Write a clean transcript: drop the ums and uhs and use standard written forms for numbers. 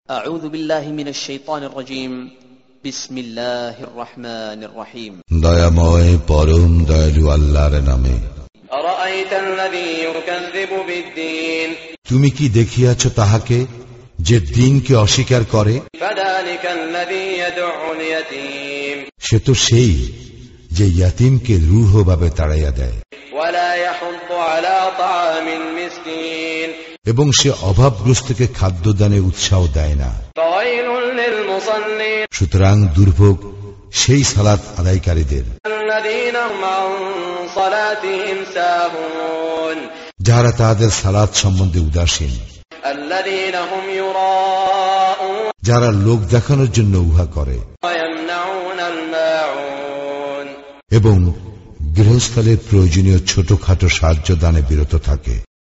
أعوذ بالله من الشيطان الرجيم بسم الله الرحمن الرحيم দয়াময় পরম দয়ালু আল্লাহর নামে। أرأيت الذي يكذب بالدين তুমি কি দেখিয়াছ তাহাকে যে দিনকে অস্বীকার করে? فذلك الذي يدع اليتيم সে তো সেই যে ইয়াতীমকে রূঢ়ভাবে তাড়াইয়া দেয় ولا يحض على طعام المسكين এবং সে অভাবগ্রস্তকে খাদ্যদানে উৎসাহ দেয় না। فويل للمصلين সুতরাং দুর্ভোগ সেই সালাত আদায়কারীদের الذين هم عن صلاتهم ساهون যাহারা তাহাদের সালাত সম্বন্ধে উদাসীন, الذين هم يراءون যারা লোক দেখানোর জন্য উহা করে ويمنعون الماعون এবং গৃহস্থলের প্রয়োজনীয় ছোটখাটো সাহায্য দানে বিরত থাকে।